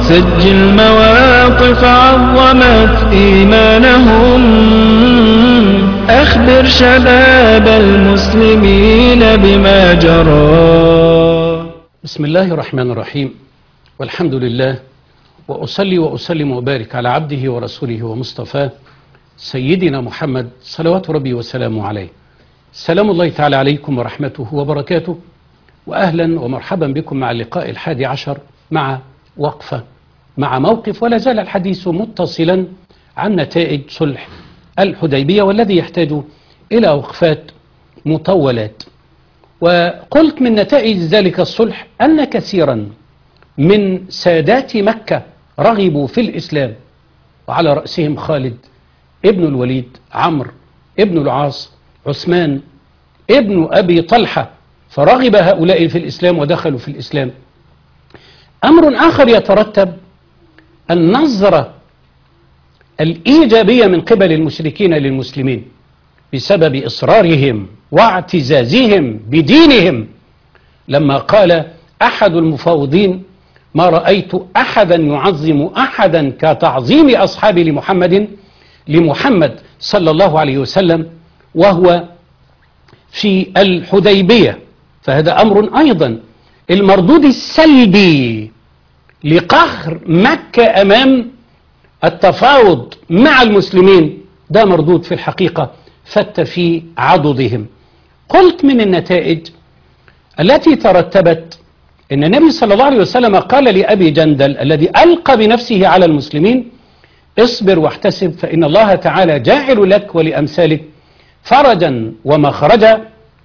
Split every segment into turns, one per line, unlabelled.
سجل مواقف عظمت إيمانهم، أخبر شباب المسلمين بما جرى.
بسم الله الرحمن الرحيم، والحمد لله، وأصلي وأسلم وبارك على عبده ورسوله ومصطفاه سيدنا محمد صلوات ربي وسلامه عليه. سلام الله تعالى عليكم ورحمته وبركاته، وأهلا ومرحبا بكم مع اللقاء 11 مع وقفة مع موقف، ولا زال الحديث متصلا عن نتائج صلح الحديبية والذي يحتاج إلى وقفات مطولات. وقلت من نتائج ذلك الصلح أن كثيرا من سادات مكة رغبوا في الإسلام، وعلى رأسهم خالد ابن الوليد، عمرو ابن العاص، عثمان ابن أبي طلحة، فرغب هؤلاء في الإسلام ودخلوا في الإسلام. أمر آخر يترتب النظرة الإيجابية من قبل المشركين للمسلمين بسبب إصرارهم واعتزازهم بدينهم، لما قال أحد المفاوضين: ما رأيت أحدا يعظم أحدا كتعظيم أصحاب لمحمد صلى الله عليه وسلم وهو في الحديبية. فهذا أمر أيضا المردود السلبي لقهر مكة أمام التفاوض مع المسلمين، ده مردود في الحقيقة فت في عضدهم. قلت من النتائج التي ترتبت أن النبي صلى الله عليه وسلم قال لأبي جندل الذي ألقى بنفسه على المسلمين: اصبر واحتسب، فإن الله تعالى جاعل لك ولأمثالك فرجا ومخرجا.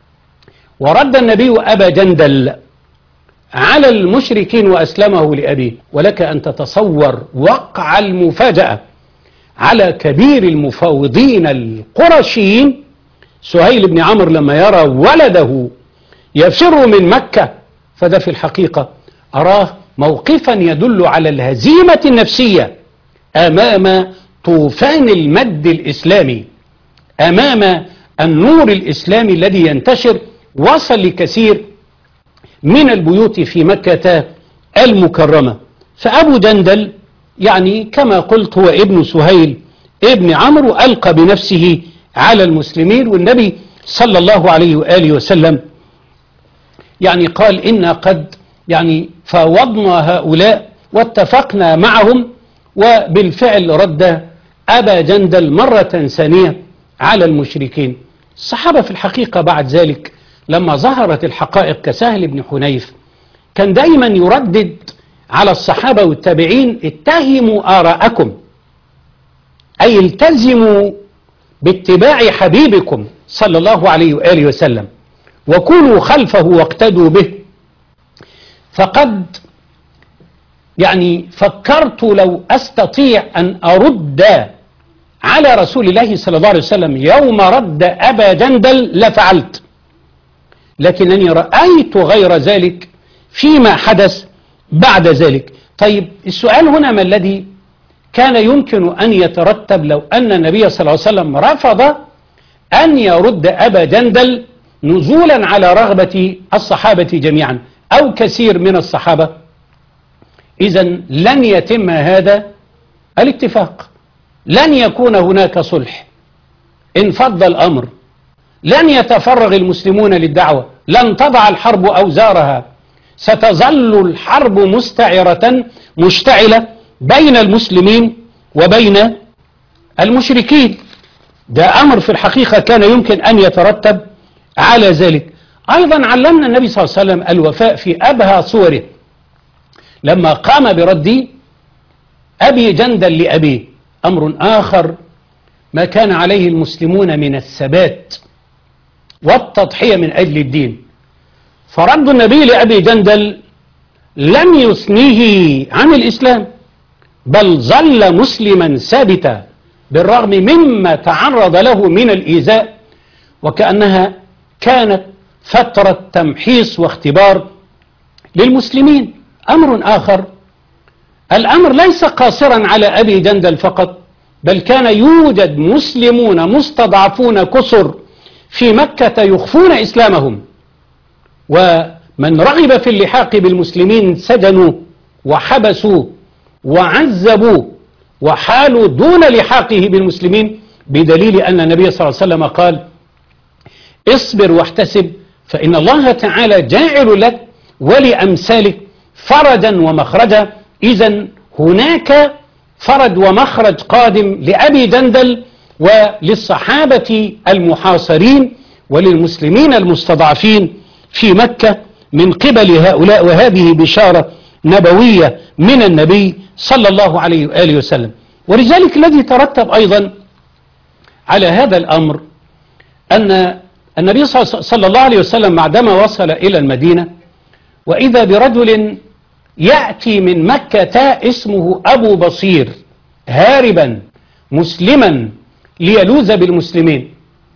ورد النبي أبا جندل على المشركين وأسلمه لأبيه. ولك أن تتصور وقع المفاجأة على كبير المفاوضين القرشيين سهيل بن عمرو لما يرى ولده يفر من مكة، فده في الحقيقة أراه موقفا يدل على الهزيمة النفسية أمام طوفان المد الإسلامي، أمام النور الإسلامي الذي ينتشر، وصل لكثير من البيوت في مكة المكرمة. فأبو جندل يعني كما قلت هو ابن سهيل ابن عمرو، ألقى بنفسه على المسلمين، والنبي صلى الله عليه وآله وسلم يعني قال: إنا قد يعني فاوضنا هؤلاء واتفقنا معهم. وبالفعل رد أبا جندل مرة ثانية على المشركين. الصحابة في الحقيقة بعد ذلك لما ظهرت الحقائق كسهل بن حنيف كان دايما يردد على الصحابة والتابعين: اتهموا آراءكم، أي التزموا باتباع حبيبكم صلى الله عليه وآله وسلم، وكونوا خلفه واقتدوا به. فقد يعني فكرت لو أستطيع أن أرد على رسول الله صلى الله عليه وسلم يوم رد أبا جندل لفعلت، لكنني رأيت غير ذلك فيما حدث بعد ذلك. طيب السؤال هنا: ما الذي كان يمكن أن يترتب لو أن النبي صلى الله عليه وسلم رفض أن يرد أبا جندل نزولا على رغبة الصحابة جميعا أو كثير من الصحابة؟ إذن لن يتم هذا الاتفاق، لن يكون هناك صلح، انفض الأمر، لن يتفرغ المسلمون للدعوة، لن تضع الحرب أوزارها، ستظل الحرب مشتعلة بين المسلمين وبين المشركين. ده أمر في الحقيقة كان يمكن أن يترتب على ذلك. أيضا علمنا النبي صلى الله عليه وسلم الوفاء في أبهى صوره لما قام برد أبي جندل لأبيه. أمر آخر ما كان عليه المسلمون من الثبات والتضحية من أجل الدين، فرد النبي لأبي جندل لم يثنيه عن الإسلام، بل ظل مسلما ثابتا بالرغم مما تعرض له من الإيذاء، وكأنها كانت فترة تمحيص واختبار للمسلمين. أمر آخر، الأمر ليس قاصرا على أبي جندل فقط، بل كان يوجد مسلمون مستضعفون كثر في مكة يخفون إسلامهم، ومن رغب في اللحاق بالمسلمين سجنوا وحبسوا وعذبوه وحالوا دون لحاقه بالمسلمين، بدليل أن النبي صلى الله عليه وسلم قال اصبر واحتسب فإن الله تعالى جاعل لك ولأمثالك فرجا ومخرجا. إذن هناك فرج ومخرج قادم لأبي جندل وللصحابة المحاصرين وللمسلمين المستضعفين في مكة من قبل هؤلاء، وهذه بشارة نبوية من النبي صلى الله عليه وآله وسلم. ولذلك الذي ترتب أيضا على هذا الأمر أن النبي صلى الله عليه وسلم بعدما وصل إلى المدينة وإذا برجل يأتي من مكة اسمه أبو بصير هاربا مسلما ليلوذ بالمسلمين،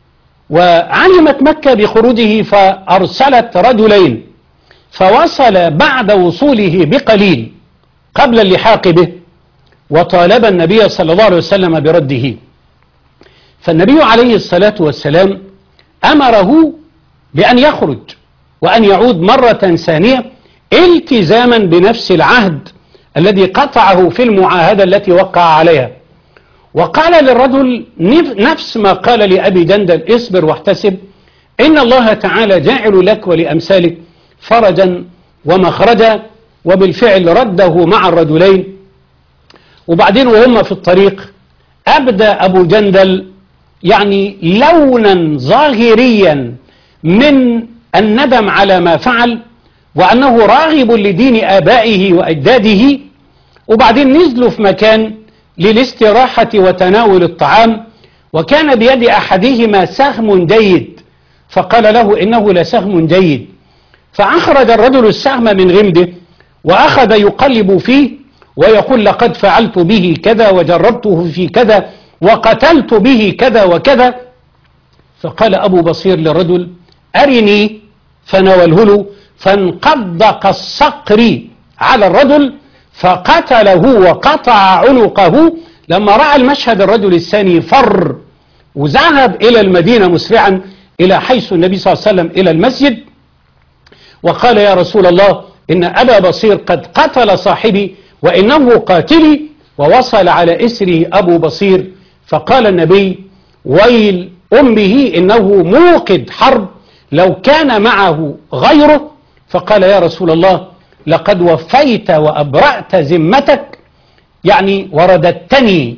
وعلمت مكة بخروجه فأرسلت رجلين، فوصل بعد وصوله بقليل قبل اللحاق به وطالب النبي صلى الله عليه وسلم برده. فالنبي عليه الصلاة والسلام أمره بأن يخرج وأن يعود مرة ثانية التزاما بنفس العهد الذي قطعه في المعاهدة التي وقع عليها، وقال للرجل نفس ما قال لأبي جندل اصبر واحتسب إن الله تعالى جاعل لك ولأمثالك فرجا ومخرجا. وبالفعل رده مع الرجلين. وبعدين وهم في الطريق أبدى أبو جندل يعني لونا ظاهريا من الندم على ما فعل وأنه راغب لدين آبائه وأجداده. وبعدين نزلوا في مكان للاستراحة وتناول الطعام، وكان بيد أحدهما سهم جيد، فقال له إنه لسهم جيد، فأخرج الرجل السهم من غمده وأخذ يقلب فيه ويقول لقد فعلت به كذا وجربته في كذا وقتلت به كذا وكذا. فقال أبو بصير للرجل أرني، فنوله له، فانقض كالصقر على الرجل فقتله وقطع عنقه. لما رأى المشهد الرجل الثاني فر وذهب إلى المدينة مسرعا إلى حيث النبي صلى الله عليه وسلم إلى المسجد، وقال يا رسول الله إن أبا بصير قد قتل صاحبي وإنه قاتلي. ووصل على إسره أبو بصير فقال النبي ويل أمه إنه موقد حرب لو كان معه غيره. فقال يا رسول الله لقد وفيت وأبرأت ذمتك يعني ورددتني.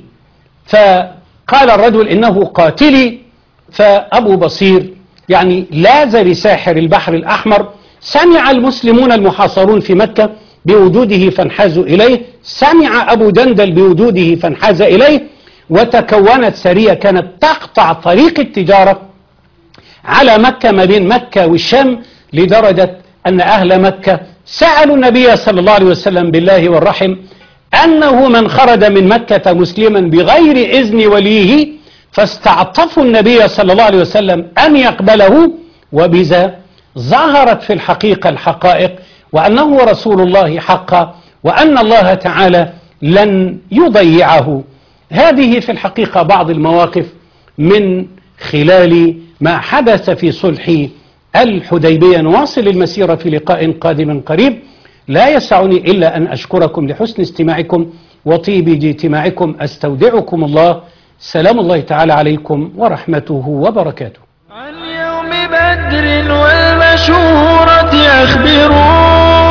فقال الرجل إنه قاتلي. فأبو بصير يعني لاذ بساحر البحر الأحمر. سمع المسلمون المحاصرون في مكة بوجوده فانحازوا إليه، سمع أبو جندل بوجوده فانحاز إليه، وتكونت سرية كانت تقطع طريق التجارة على مكة ما بين مكة والشام، لدرجة أن أهل مكة سألوا النبي صلى الله عليه وسلم بالله والرحم أنه من خرج من مكة مسلما بغير إذن وليه، فاستعطفوا النبي صلى الله عليه وسلم أن يقبله. وبذا ظهرت في الحقيقة الحقائق وأنه رسول الله حقا وأن الله تعالى لن يضيعه. هذه في الحقيقة بعض المواقف من خلال ما حدث في صلح الحديبية. نواصل المسيرة في لقاء قادم قريب. لا يسعني إلا أن أشكركم لحسن استماعكم وطيب اجتماعكم. أستودعكم الله. سلام الله تعالى عليكم ورحمته وبركاته.
عن يوم بدر والمشهورة أخبروا